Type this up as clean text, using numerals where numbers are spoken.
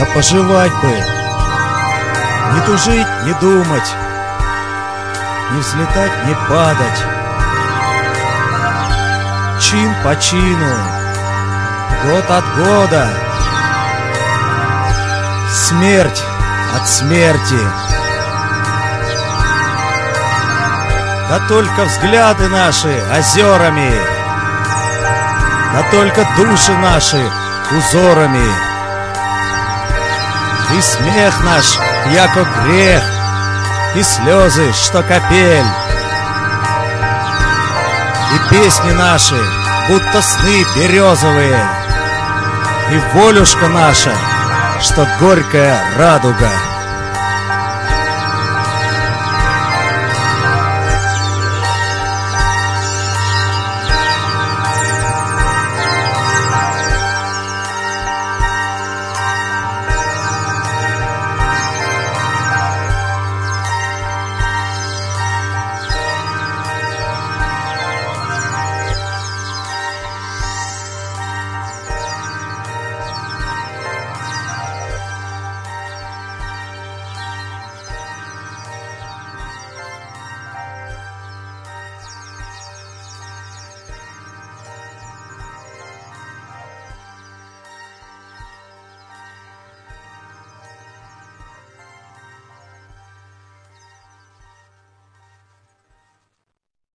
Да пожевать бы, не тужить, не думать, не взлетать, не падать, чин по чину, год от года, смерть от смерти. Да только взгляды наши озерами, да только души наши узорами, и смех наш, яко грех, и слезы, что капель, и песни наши, будто сны березовые, и волюшка наша, что горькая радуга.